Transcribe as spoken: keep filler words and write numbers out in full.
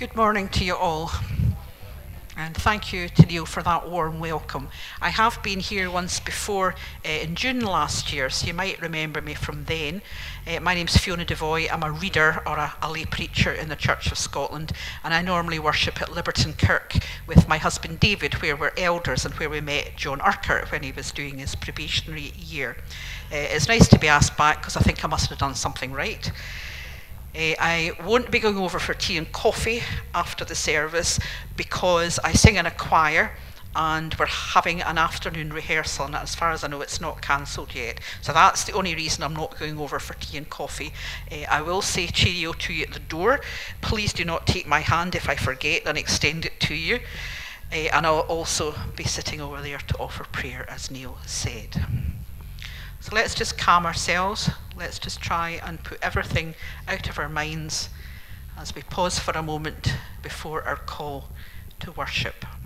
Good morning to you all, and thank you to Neil for that warm welcome. I have been here once before uh, in June last year, so you might remember me from then. Uh, my name's Fiona Devoy. I'm a reader or a, a lay preacher in the Church of Scotland, and I normally worship at Liberton Kirk with my husband David, where we're elders and where we met John Urquhart when he was doing his probationary year. Uh, it's nice to be asked back because I think I must have done something right. Uh, I won't be going over for tea and coffee after the service because I sing in a choir and we're having an afternoon rehearsal, and as far as I know it's not cancelled yet. So that's the only reason I'm not going over for tea and coffee. Uh, I will say cheerio to you at the door. Please do not take my hand if I forget and extend it to you. Uh, and I'll also be sitting over there to offer prayer, as Neil said. So let's just calm ourselves. Let's just try and put everything out of our minds as we pause for a moment before our call to worship.